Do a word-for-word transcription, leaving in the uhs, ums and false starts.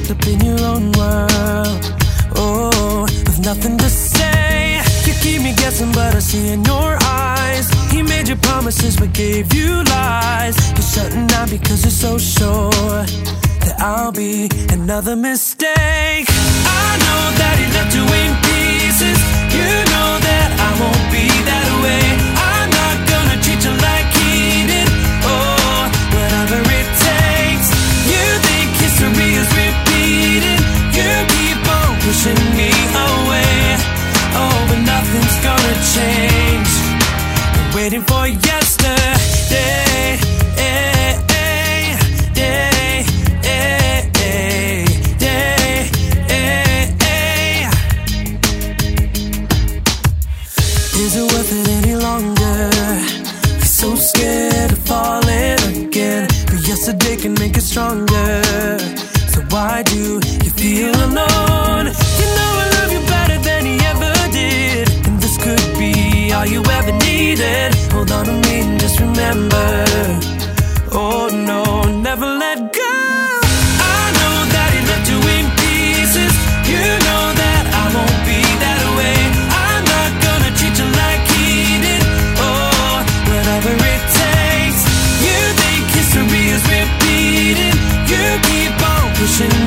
locked up in your own world. Oh, with nothing to say. You keep me guessing, but I see in your eyes he made you promises but gave you lies. You're shutting down because you're so sure that I'll be another mistake. I know that he left you in pieces. You know that I won't be that way. I'm not gonna treat you like he did. Oh, whatever it takes. You think history is repeating. You keep on pushing me away. Oh, but nothing's gonna change. I'm waiting for yesterday. Is it worth it any longer? You're so scared of falling again, but yesterday can make it stronger. So why do you feel alone? You know I love you better than he ever did, and this could be all you ever needed. Hold on to me and just remember, oh no, never let go. I know that he left you in pieces. You know that I won't be that way. I'm not gonna treat you like he did. Oh, whatever it takes. You think history is repeating. You keep on pushing